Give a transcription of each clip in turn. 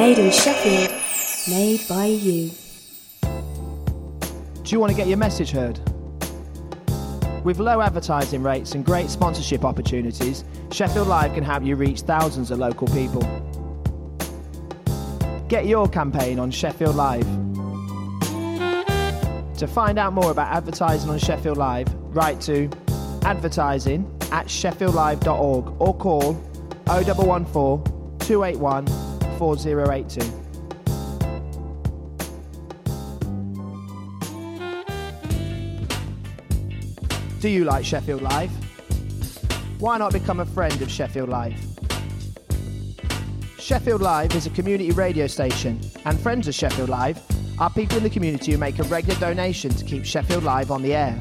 Made in Sheffield. Made by you. Do you want to get your message heard? With low advertising rates and great sponsorship opportunities, Sheffield Live can help you reach thousands of local people. Get your campaign on Sheffield Live. To find out more about advertising on Sheffield Live, write to advertising@sheffieldlive.org or call 0114 281 4082. Do you like Sheffield Live? Why not become a friend of Sheffield Live? Sheffield Live is a community radio station, and friends of Sheffield Live are people in the community who make a regular donation to keep Sheffield Live on the air.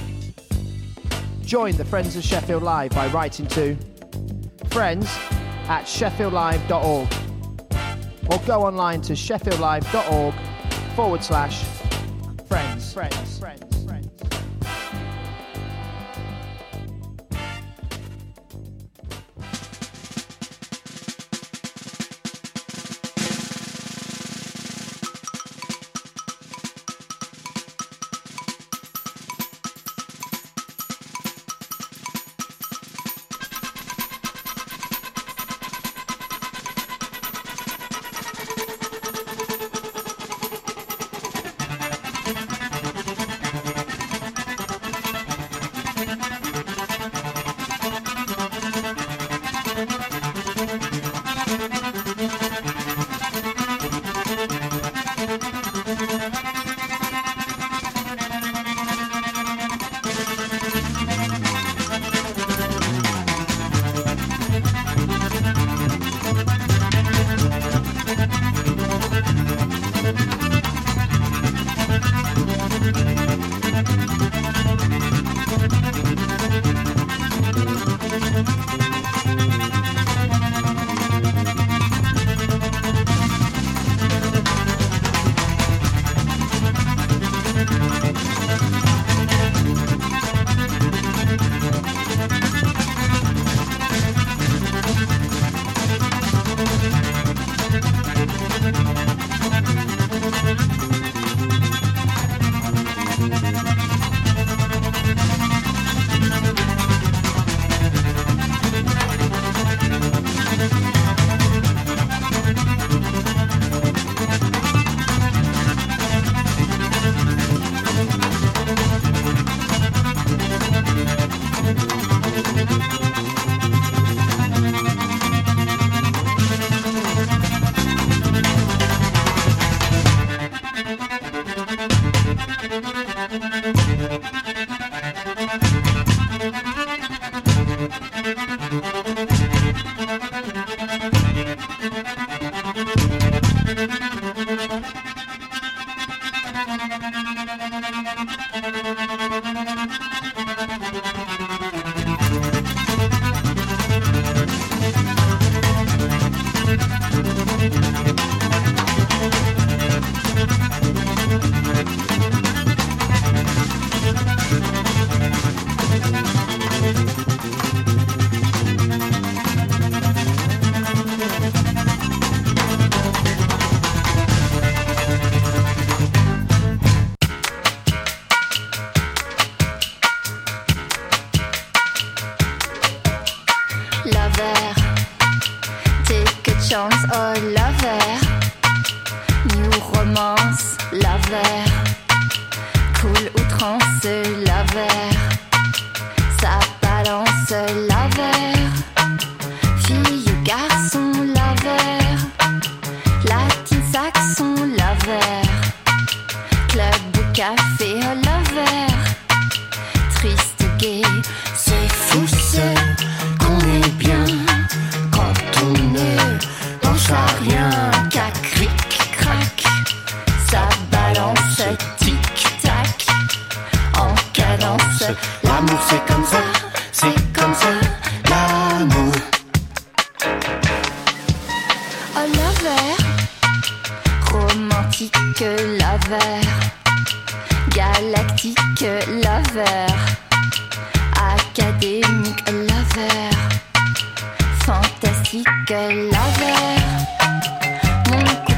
Join the Friends of Sheffield Live by writing to friends@sheffieldlive.org or go online to sheffieldlive.org/friends. Fantastique lover, mon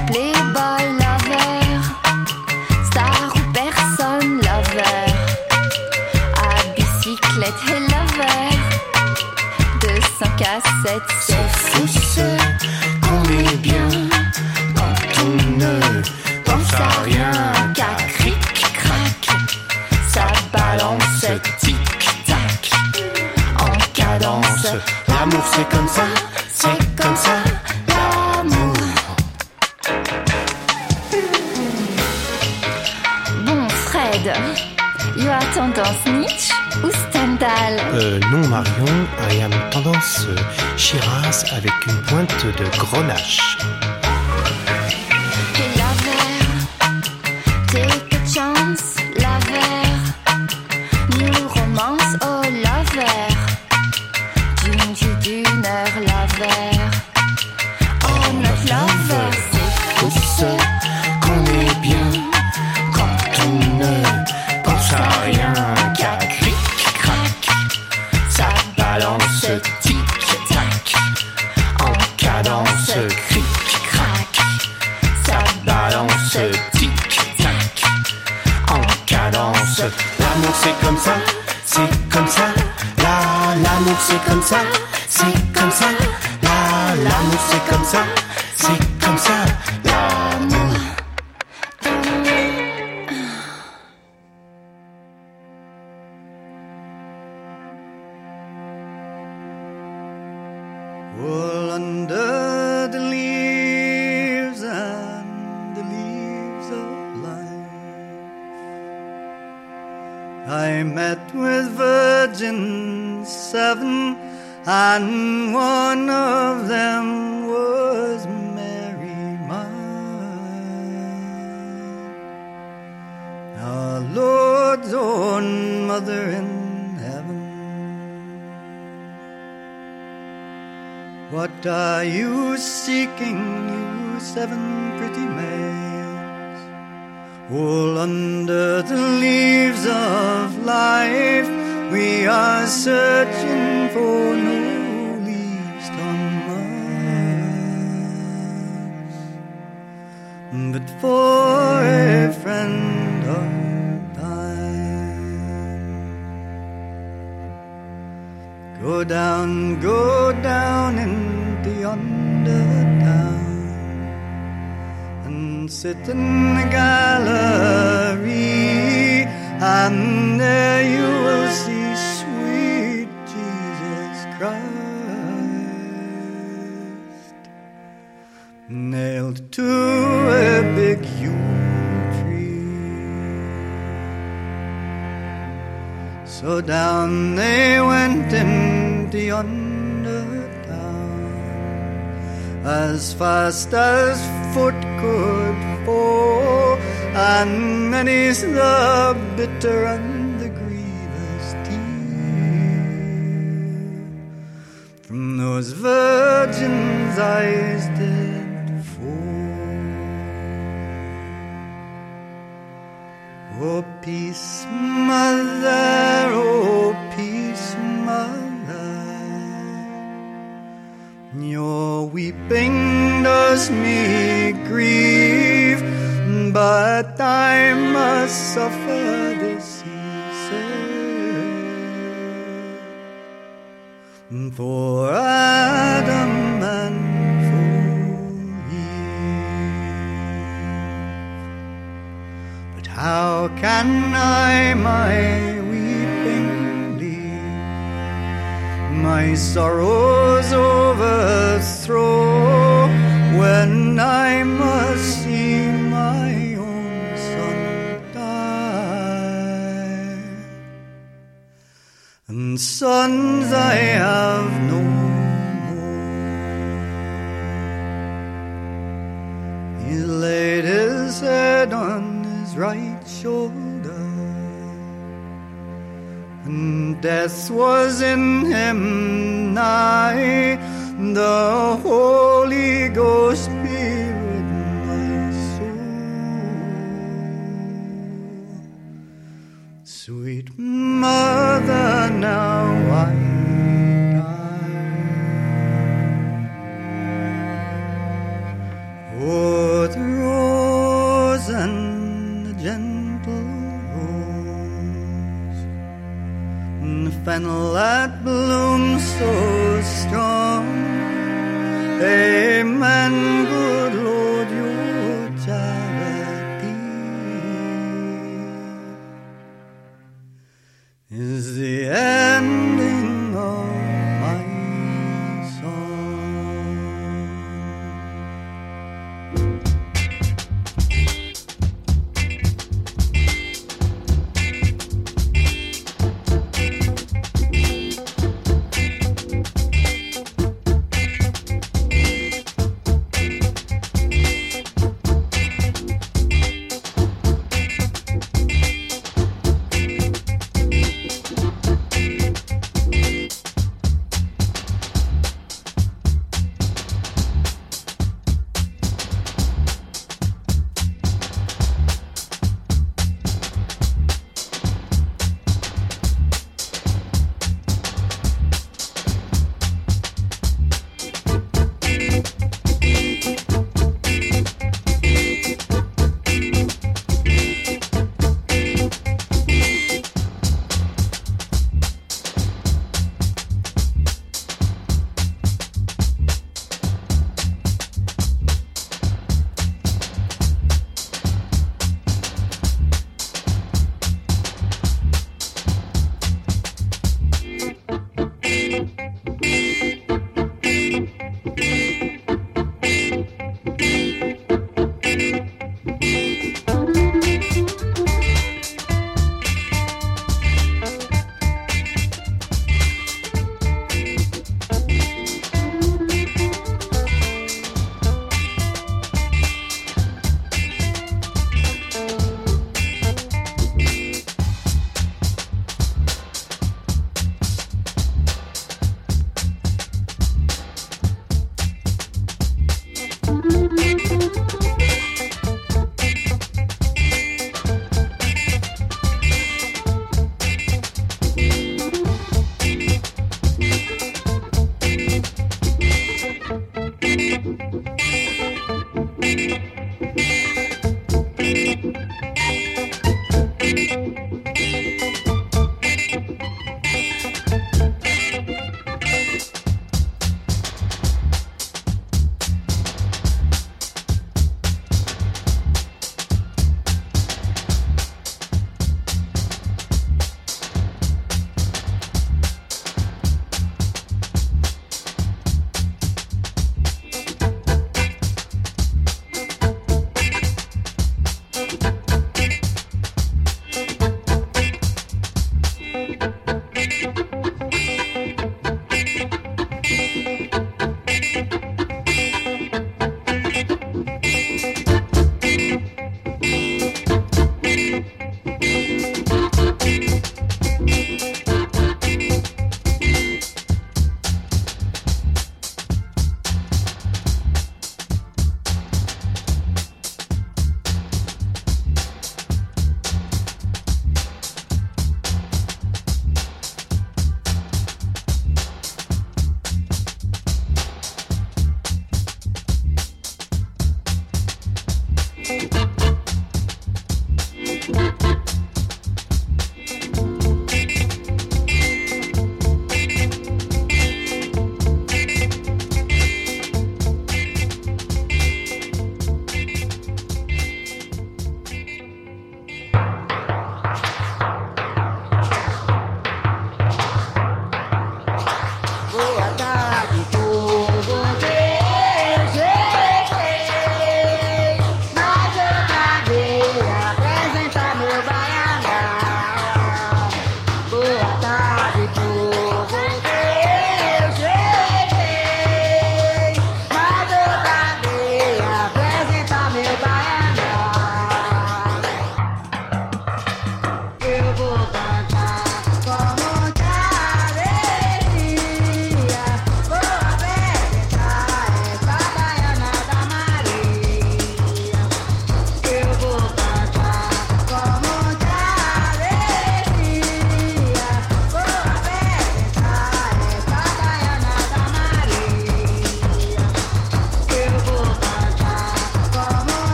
tête. C'est fou ce qu'on est bien quand on ne pense à rien qu'à cric-crac. Ça balance tic-tac en cadence. L'amour c'est comme ça, l'amour. Bon Fred, you are tendance Nietzsche ou Stendhal? Non Marion, I am tendance Shiraz avec une pointe de Grenache. Et la verre, take a chance, la verre, new romance, oh la verre, d'une heure la verre, oh notre la verre, c'est fou ce qu'on est bien quand on ne pense à rien qu'à cric-crac, ça balance tic-tac en cadence, cric-crac, ça balance tic-tac en cadence. L'amour c'est comme ça, l'amour c'est comme ça, l'amour c'est comme ça, l'amour. All under the leaves and the leaves of life, I met with virgins 7, and one of them was Mary, mine, our Lord's own mother in heaven. What are you seeking, you 7 pretty maids? All under the leaves of life, we are searching for no leaves on Mars, but for a friend of thine. Go down into yonder town and sit in the gallery, and there you will see sweet Jesus Christ nailed to a big yew tree. So down they went into yonder town, as fast as foot could fall, and many's the bitter and the grievous tear from those virgins' eyes did fall. Oh peace, mother, oh peace, mother, your weeping does me grieve, but I must suffer this, he said, for Adam and for Eve. But how can I my weeping leave, my sorrows overthrow, when I must see my own son die, and sons I have no more. He laid his head on his right shoulder, and death was in him nigh. The Holy Ghost be with my soul. Sweet mother, now I die. Oh, the rose and the gentle rose, and the fennel that blooms so strong, and good Lord, your charity is the ending of my song.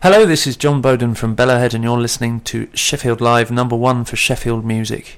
Hello, this is John Bowden from Bellowhead, and you're listening to Sheffield Live, number 1 for Sheffield music.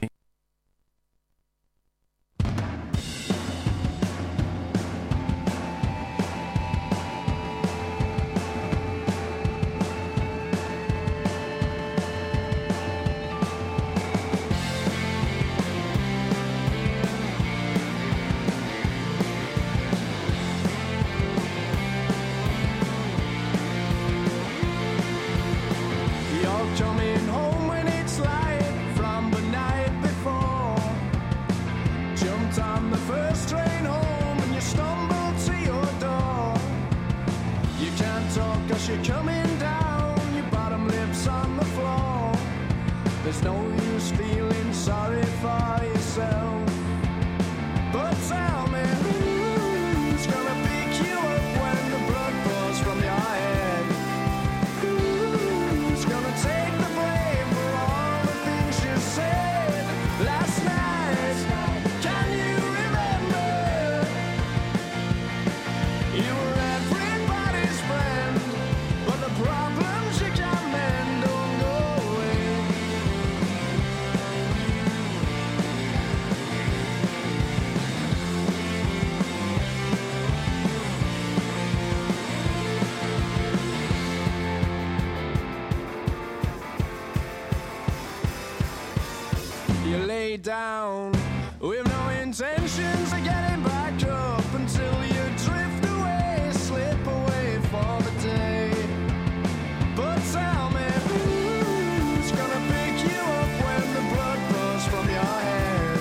Down with no intentions of getting back up until you drift away, slip away for the day. But tell me, who's gonna pick you up when the blood pours from your head?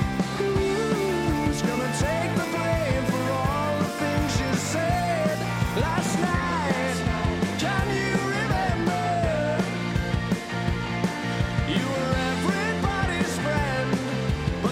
Who's gonna take the blame for all the things you said last night? Can you remember? You were everybody's friend, but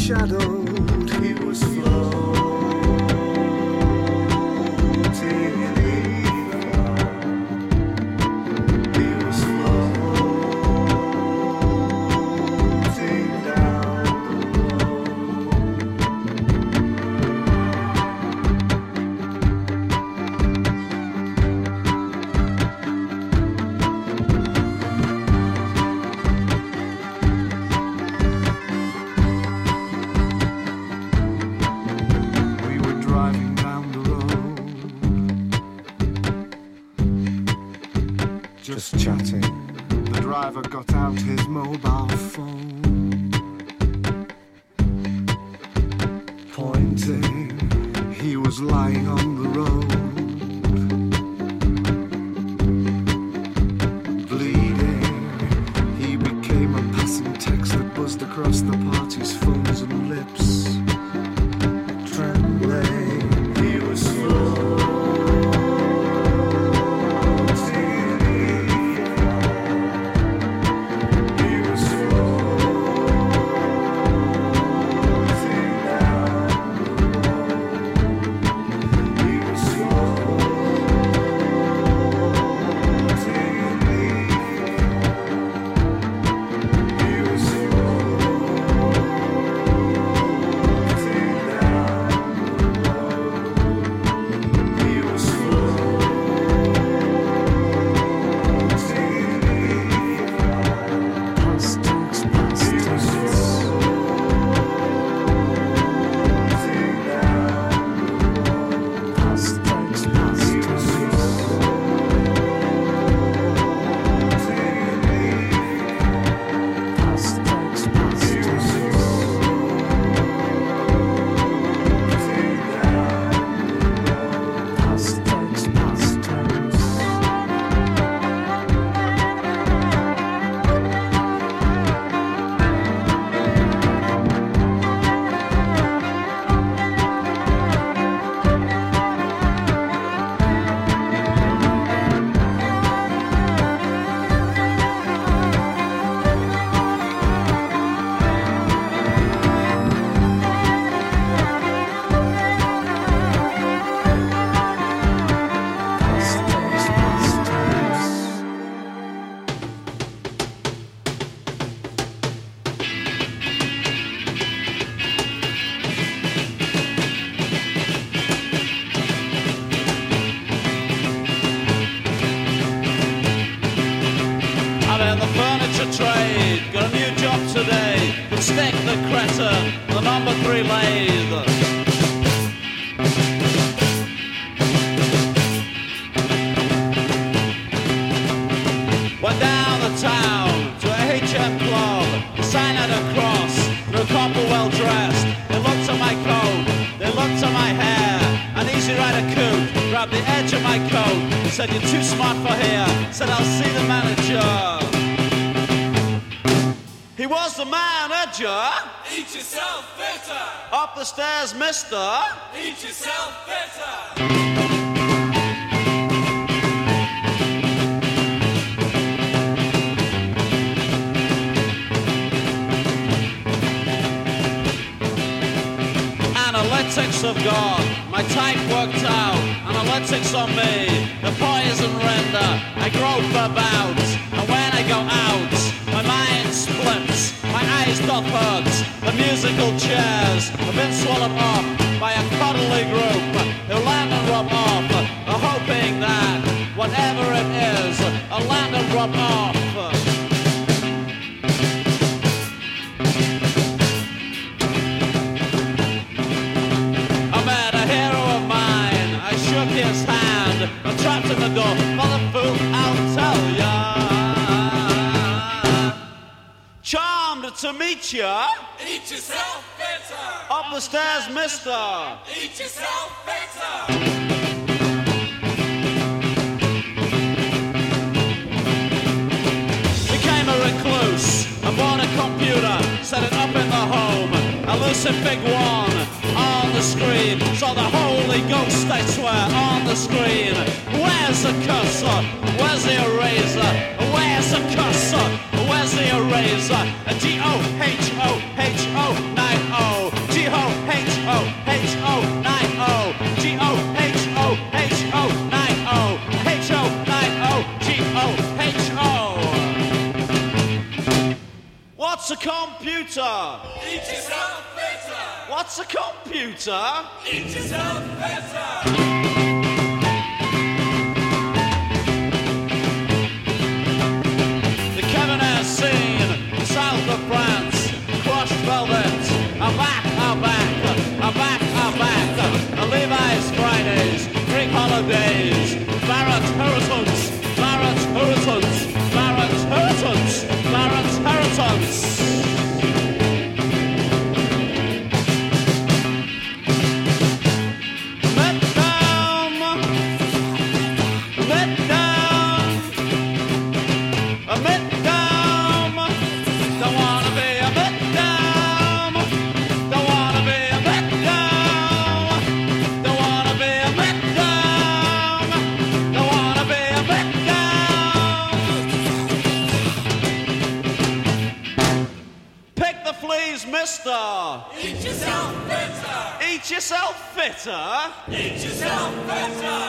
shadowed, he was floating in ether. He was floating down the just chatting. The driver got out his mobile phone, pointing. He was lying on the road, bleeding. He became a passing text that buzzed across the party's phones and lips, trembling. He was slow. Trade, got a new job today. Can stick the Creta, the number 3 lathe. Went down the town to a HM club, sign at a cross, and a couple well dressed. They looked at my coat, they looked at my hair. An Easy Rider coupe grabbed the edge of my coat, said you're too smart for here, said I'll see the manager. He was the manager. Eat yourself better. Up the stairs, mister. Eat yourself better. Analytics have gone, my type worked out. Analytics on me, the poison render. I grope about, and when I go out, my mind splits, my eyes doth hurt. The musical chairs have been swallowed up by a cuddly group who land and rub off, hoping that whatever it is, I'll land and rub off. His hand, I'm trapped in the door, mother fool, I'll tell ya. Charmed to meet ya. Eat yourself better. Up the stairs, mister. Eat yourself better. Became a recluse, I bought a computer, set it up in the home. A Lucifig one on the screen, saw the Holy Ghost, I swear, on the screen. Where's the cursor? Where's the eraser? Where's the cursor? Where's the eraser? A G-O-H-O-H-O-9-O. What's a computer? Eat yourself better. What's a computer? Eat yourself better. The Cabernet scene, south of France, crushed velvet, a back, a back, a back, a back, a Levi's Fridays, Greek holidays, Barrett Hurricanes, Barrett Hurricanes, Barrett Hurricanes, Barrett Hurricanes. Eat yourself better. Eat yourself fitter. Eat yourself better.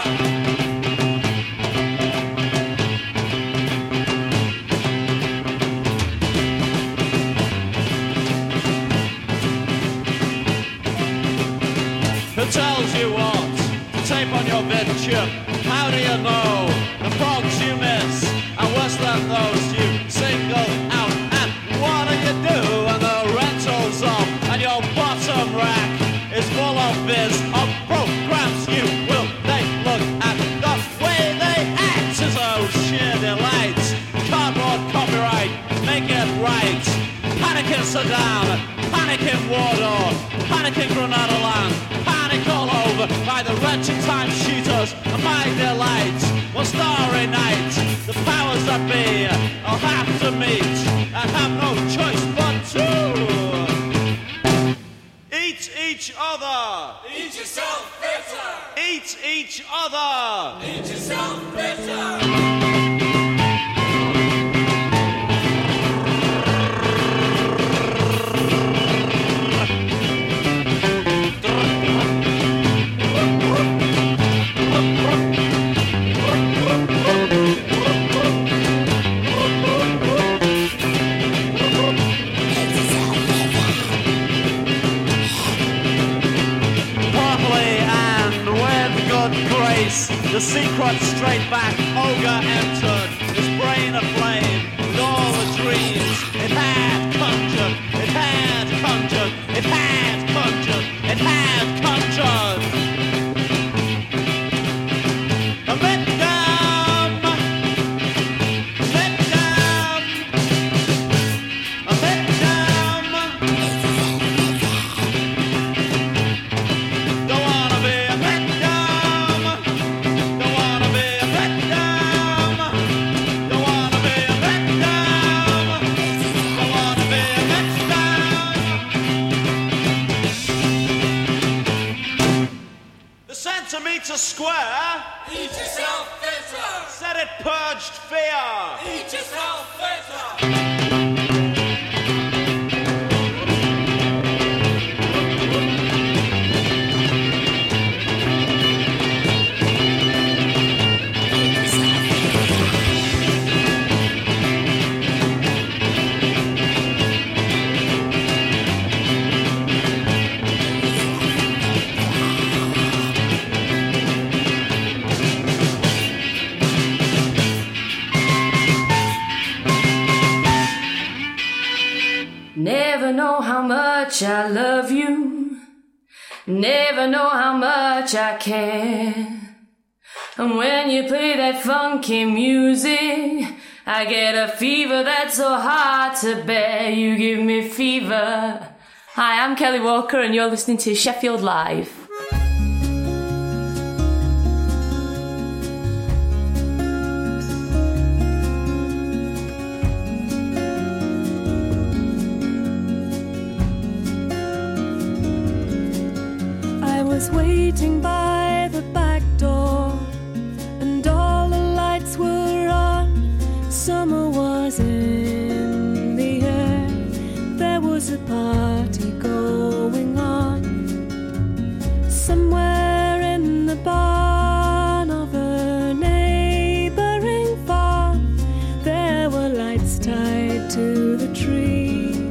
Who tells you what to tape on your vid chip? How do you know the frogs you miss are worse than those you single out? And what do you do when the rental's off and your bottom rack is full of biz of programs you will they look at the way they act as oh sheer delight. Cardboard copyright, make it right. Panic in Sudan, panic in Warsaw, panic in Grenada land, panic all over by the wretched time shooters and my delight. One starry night, the powers that be I'll have to meet and have no choice but to eat each other. Eat yourself better. Eat each other. Eat yourself better. The secret straight back ogre entered, his brain aflame with all the dreams it had conjured, it had conjured, it had conjured, it had conjured. A midgum, midgum, a midgum. Don't wanna be a midgum. Don't wanna be a victim. Don't wanna be a victim. Don't wanna be a victim. The centimetre square. Eat yourself better. Said it purged fear. Eat yourself better. Never know how much I love you. Never know how much I care. And when you play that funky music, I get a fever that's so hard to bear. You give me fever. Hi, I'm Kelly Walker and you're listening to Sheffield Live. I was waiting by the back door, and all the lights were on. Summer was in the air. There was a party going on. Somewhere in the barn of a neighboring farm, there were lights tied to the tree.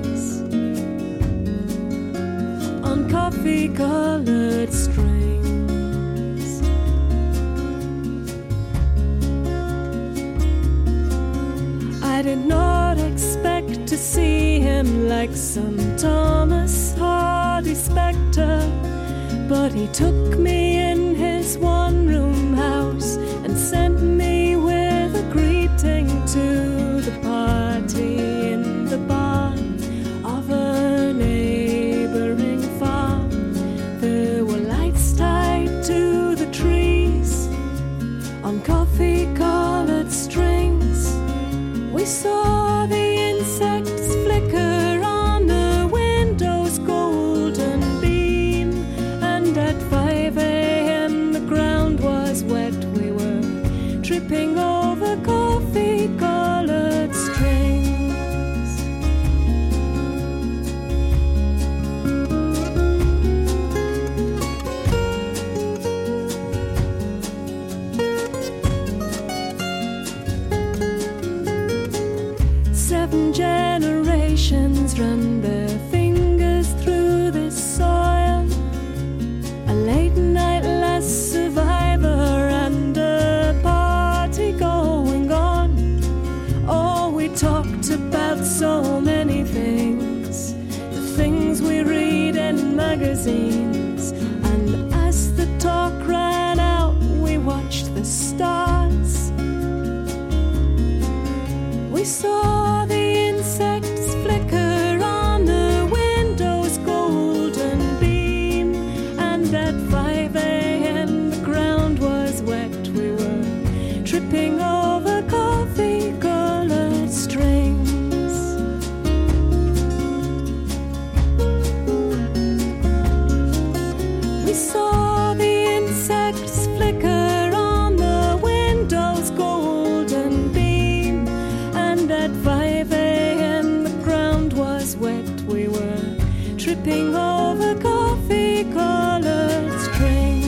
to see him like some Thomas Hardy spectre, but he took me in his one-room house and sent me with a greeting to the party in the barn of a neighboring farm. There were lights tied to the trees on coffee-colored strings. We saw the insects flicker on the window's golden beam, and at 5 a.m. the ground was wet. We were tripping over coffee-colored strings. 7 generations run their fingers through this soil. A late night last survivor and a party going on. Oh, we talked about so many things, the things we read in magazines. And as the talk ran out, we watched the stars. We saw the insects flicker on the window's golden beam, and at 5 a.m. the ground was wet. We were tripping over coffee-colored strings. We saw the insects flicker on the window's golden beam, and at 5 a.m. the ground was wet. We were tripping over coffee-colored strings.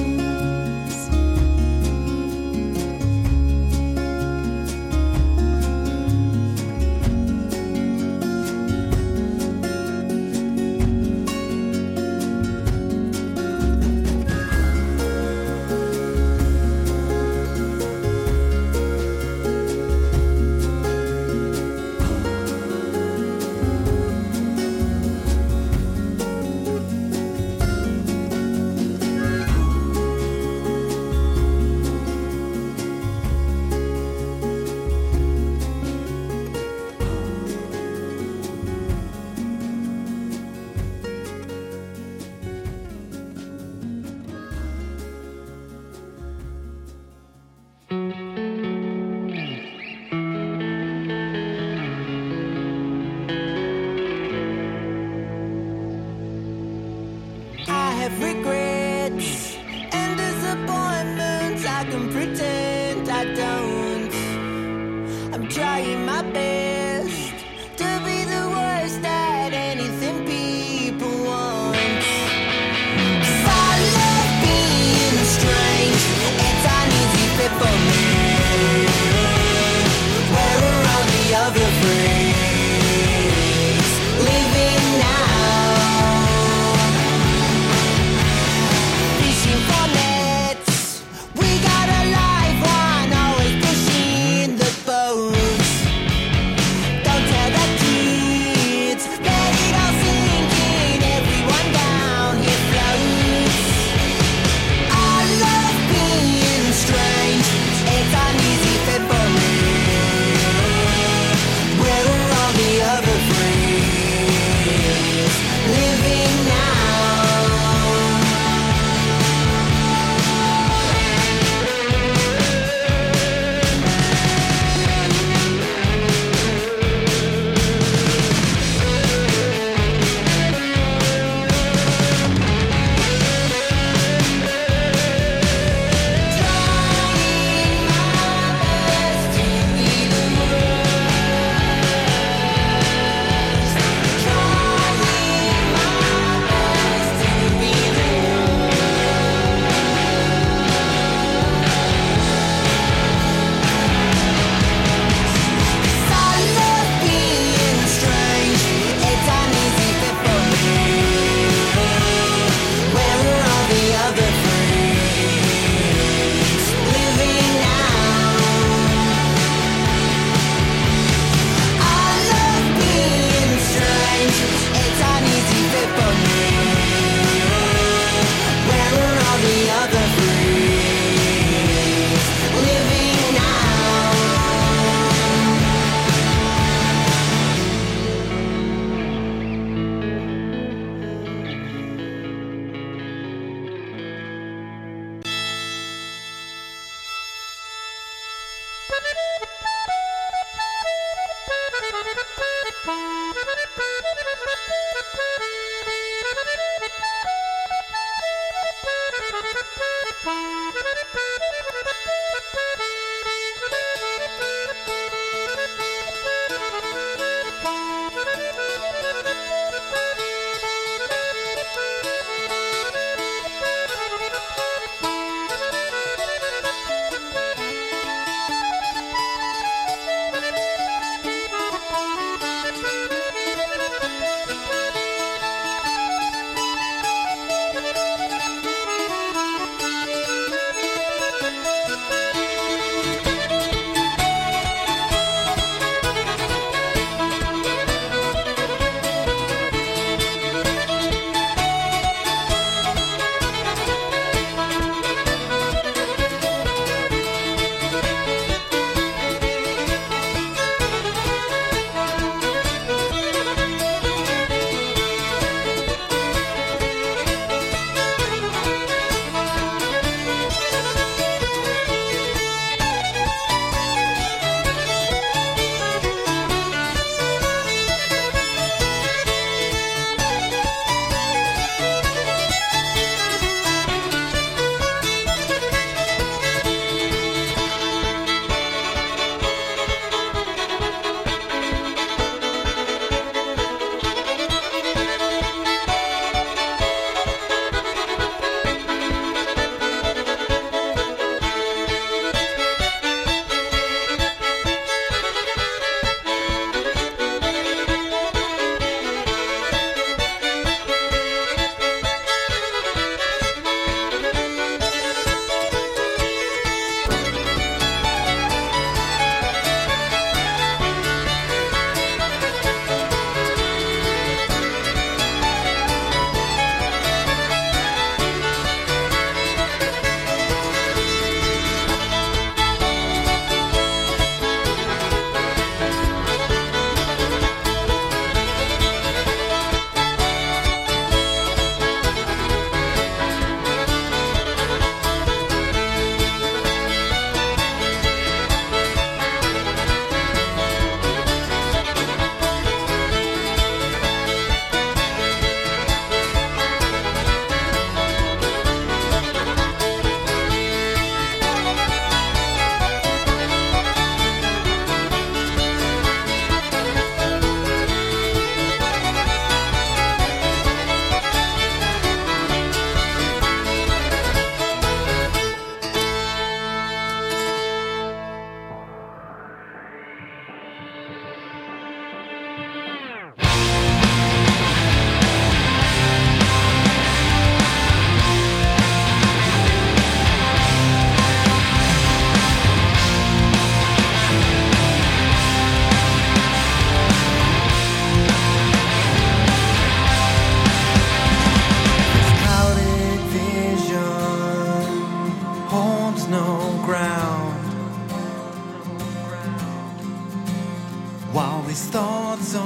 I have regrets and disappointments. I can pretend I don't. I'm trying my best to be the worst at anything people want. 'Cause I love being strange. It's an easy fit for me. Where are the other friends? Living now.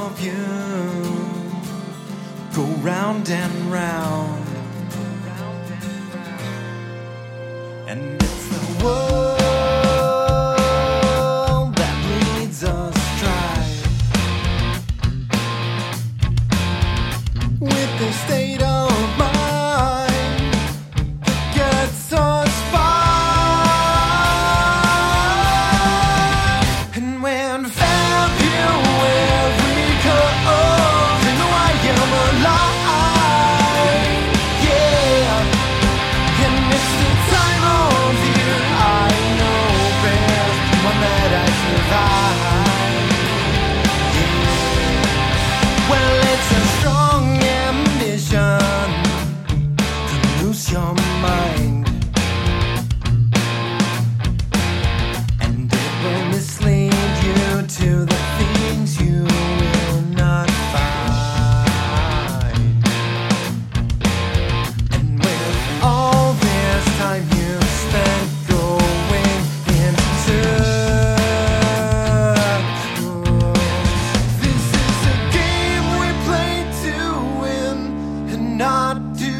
of you go round and round, and it's the world that leads us strive with the state of mind that gets us far. And when February comes, you know I am alive, yeah. And it's the time of year I know best, one that I survive, yeah. Well, it's a strong ambition to lose your mind, and it will mislead you to the things you will not find. And with all this time you spent going into this is a game we play to win and not to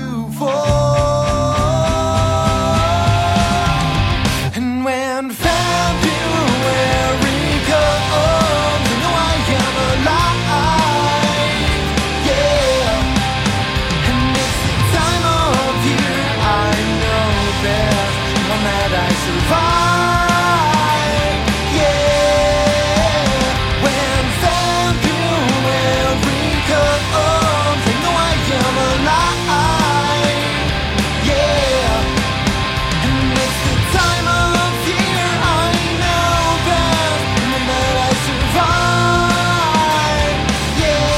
fall. And when February comes, you know I am alive, yeah. And it's the time of year I know best, one that I survive, yeah. When February comes, you know I am alive, yeah. And it's the time of year I know best, one that I survive, yeah.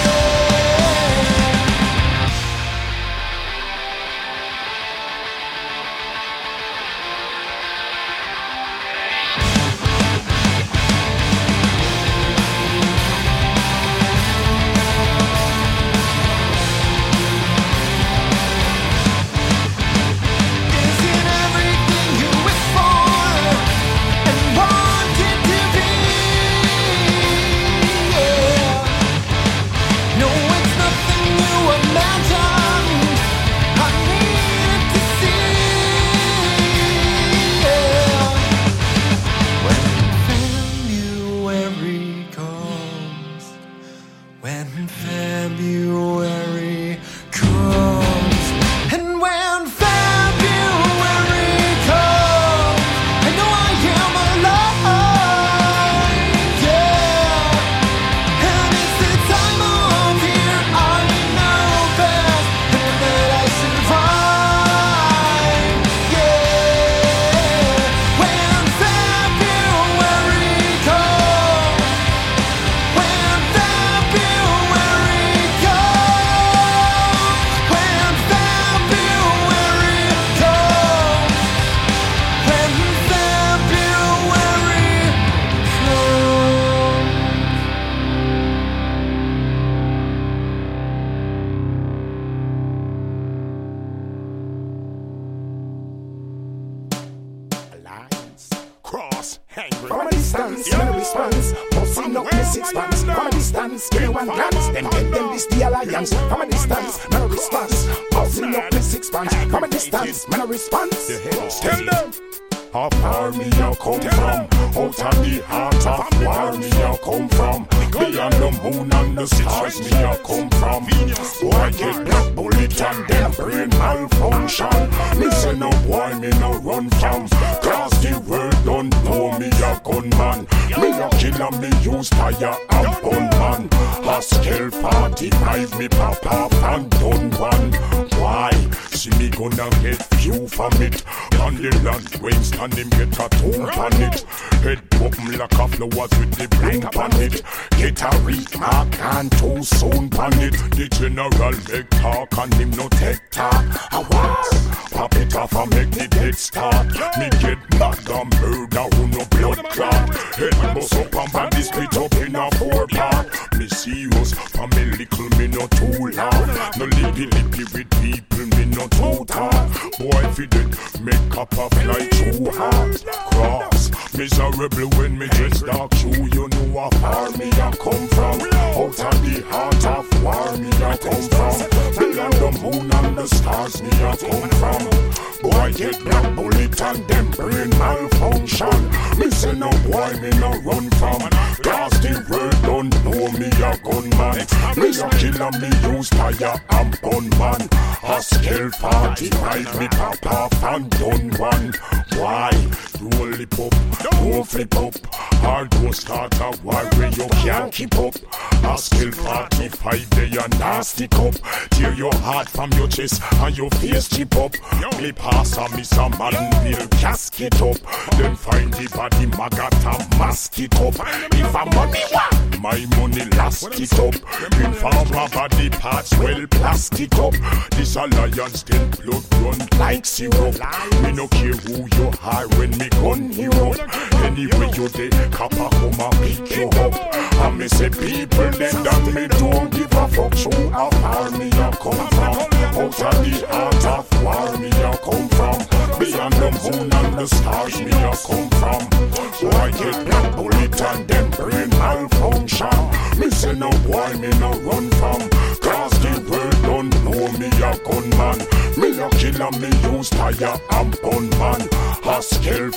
Is it everything you wish for and wanted to be? Yeah. No, it's nothing you imagined. I needed to see. Yeah. When February comes, when February comes, and when February comes, I know I am alive, yeah. And it's the time of year I know best, and that I survive, yeah. When February comes, when February comes, when February comes, when February Alliance, cross, hangry. From a distance, no response. Bossing up the six pants. From a distance, give me one glance. Then get them this the alliance. From a distance, no response. Bossing up the six pants. From a distance, no response. Tell them. How far me you come from? Out of the heart of war me you come from? Beyond the moon and the stars me you come from? Boy get black bullet and them brain malfunction. Me say no boy me no run from. Cross the world don't know me a gunman. Me a killer me use fire and gun man. Haskell 45 me pop off and done one. Why? See me gonna get few from it. On the land waste and him get a tune on it. Head open like a flowers with the brain on it. Get a remark and too soon on it. The general make talk and him no take talk. A war, pop it off and make the dead start. Me get mad and murder who no blood clot. Head bust up and body split up in a 4-part. Me serious, for me little me no too loud. No lippy lippy with people me me no too hard. Boy, if you did make up a fly too hard. Cross, miserable when me dress dark shoe. You know how far me I come from. Out of the heart of war me I come from. Beyond the moon and the stars me I come from. Boy, get black bullet and them brain malfunction. Me say no boy me no run from. Cause the world don't know me a gunman. Me a killer me use fire and gun man. A skill 45 me pop off and done one. Why? You only pop, don't flip up. Hard go start a war where you can't keep up. A skill 45 they a nasty cup. Tear your heart from your chest and your face chip up. Me pass a miss a man will casket up. Then find the body maggot and mask it up. If a money want, my money last it up. In farmer body parts well plastic up. This alliance then blood run like syrup. Me no care who you are when me gun you up. Anyway you dey, copper come and pick you up. And me say people then that me don't give a fuck. So how far me a come from? Out of the heart of war me a come from. Beyond the moon and the stars me a come from. So I get black bullet and them brain malfunction. Me say no boy me no run from. Cause the world don't know me a gunman. Me a killer me use fire and gun man. A skill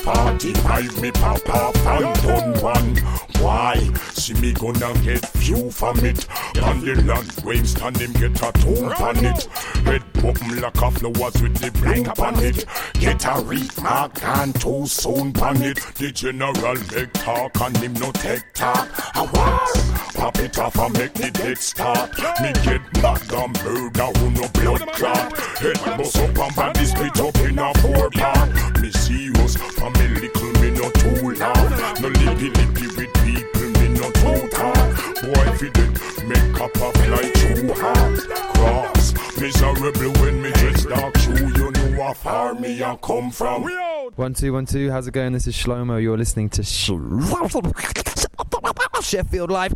45 me pop off and done one. Why? See me gonna get few from it. On the land Winston him get a tomb on it. Red button like a flowers with the bling on it. Get a remark and too soon on it. The general make talk and him no take talk. A war, pop it off and make the dead start. Me get mad and murder who no blood clot. Head bust up and body split up in a 4-part. Me serious from me little me no too loud. No lippy with people me no too hard. Boy if you did make up a fly too hard. Cross, miserable when me dress dark shoe. You know how far me I come from. 1 2 1 2. How's it going? This is Shlomo. You're listening to Sheffield Live.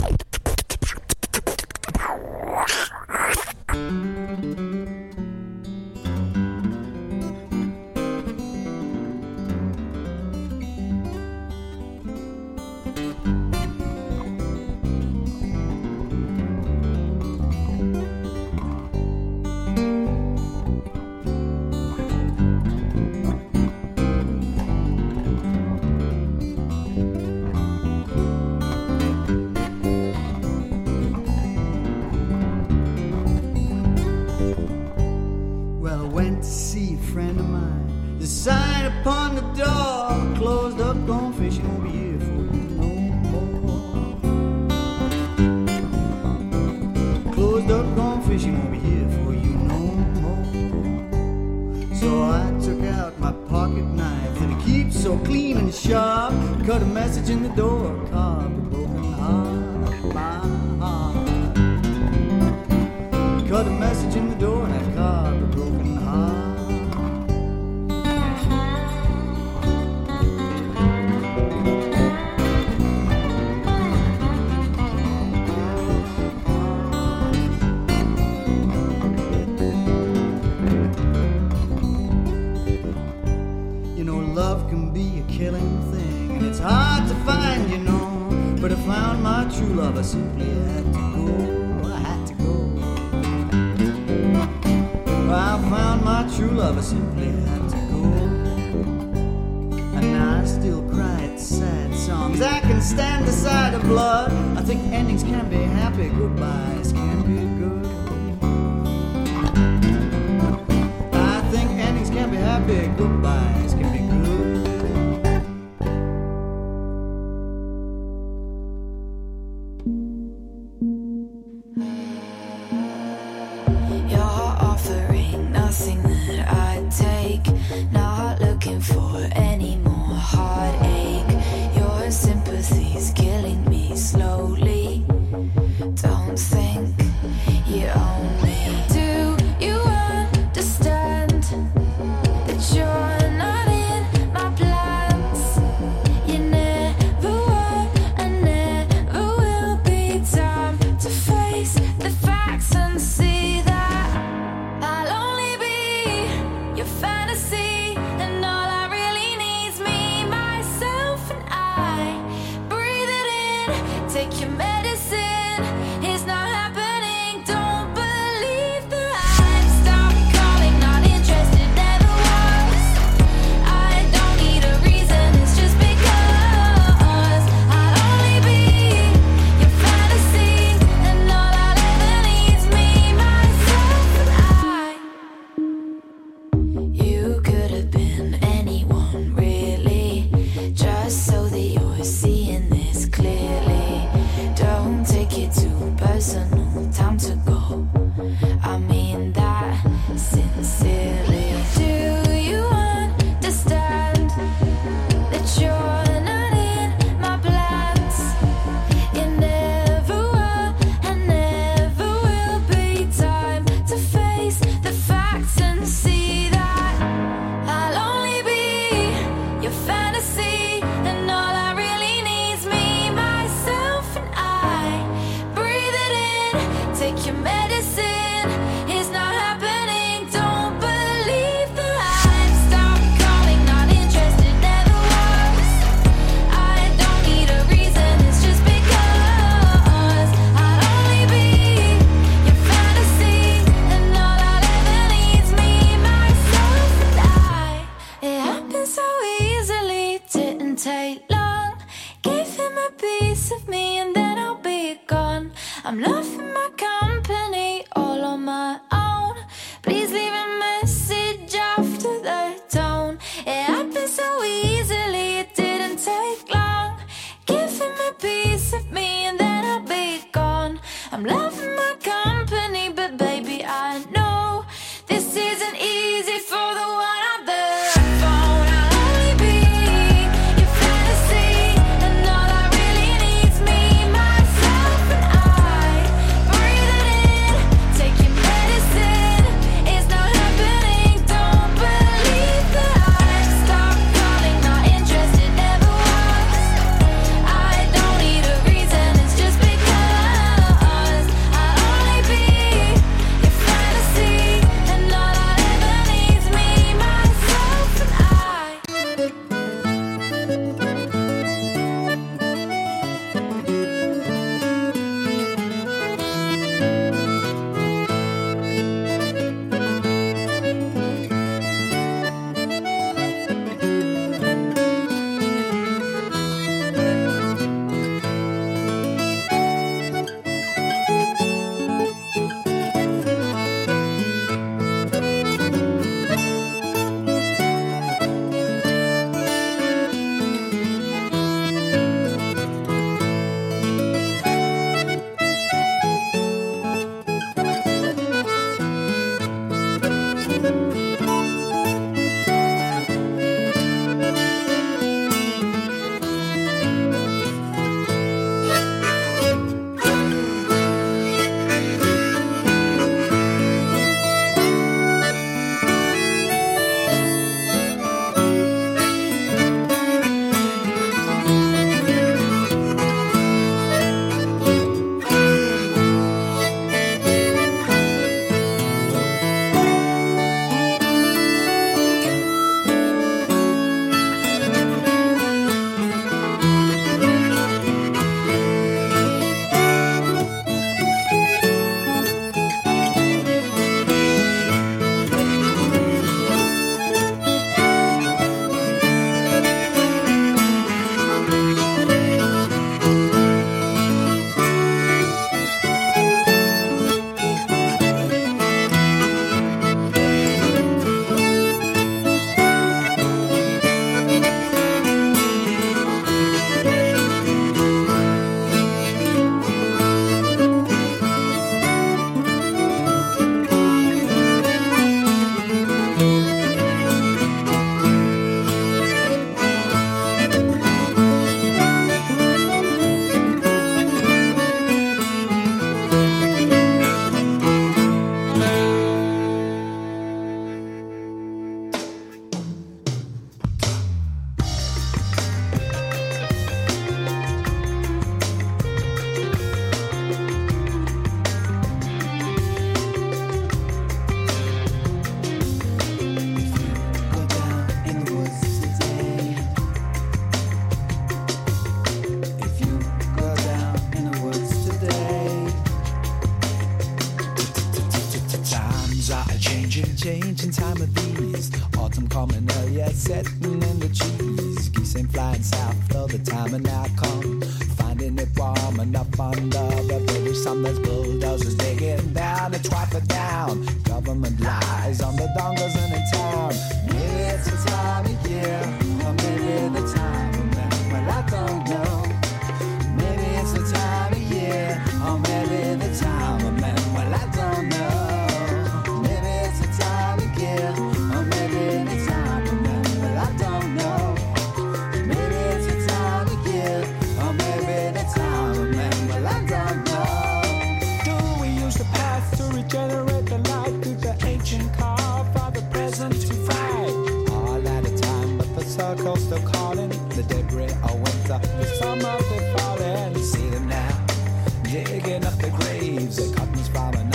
Sign upon the door, closed up, gone fishing, won't be here for you no more. Closed up, gone fishing, won't be here for you no more. So I took out my pocket knife that it keeps so clean and sharp. Cut a message in the door, carved a broken heart, my heart. Cut a message in the door and I carved a broken heart. Love can be a killing thing, and it's hard to find, you know. But I found my true love, I simply had to go. I had to go. I found my true love, I simply had to go. And I still cry at sad songs. I can stand the sight of blood. I think endings can be happy, goodbyes can be good. I think endings can be happy, goodbyes can be good. The facts and see that I'll only be take your medicine. It's not happening, don't believe the hype. Stop calling, not interested, never was. I don't need a reason, it's just because I'd only be your fantasy, and all that ever needs me, myself and I. It happened so easily, didn't take long. Gave him a piece of me and then I'll be gone. I'm loving my company all on my own. Please leave a message after the tone. It happened so easily, it didn't take long. Give him a piece of me and then I'll be gone. I'm loving my company, but baby I know this isn't easy for the one on the phone. I'll only be your fantasy, and all that really needs me, myself and I. Breathe it in, take your medicine. It's not happening, don't believe the hype. Stop calling, not interested, never was. I don't need a reason, it's just because I'll only be your fantasy, and all that ever needs me, myself and I. Changing time of these. Autumn coming earlier, setting in the trees. Geese ain't flying south all the time, and now come finding it warm enough under the British sun. There's bulldozers digging down and Twyford down. Government lies on the dongers and in town. Maybe it's the time of year, or maybe the time of man. Well, I don't know. Maybe it's the time of year, or maybe the time of man. Well, I don't know. Or maybe the time of man, but I don't know. Maybe it's the time of year, or maybe the time of man, but I don't know. Do we use the past to regenerate the light through the ancient car? Father bombing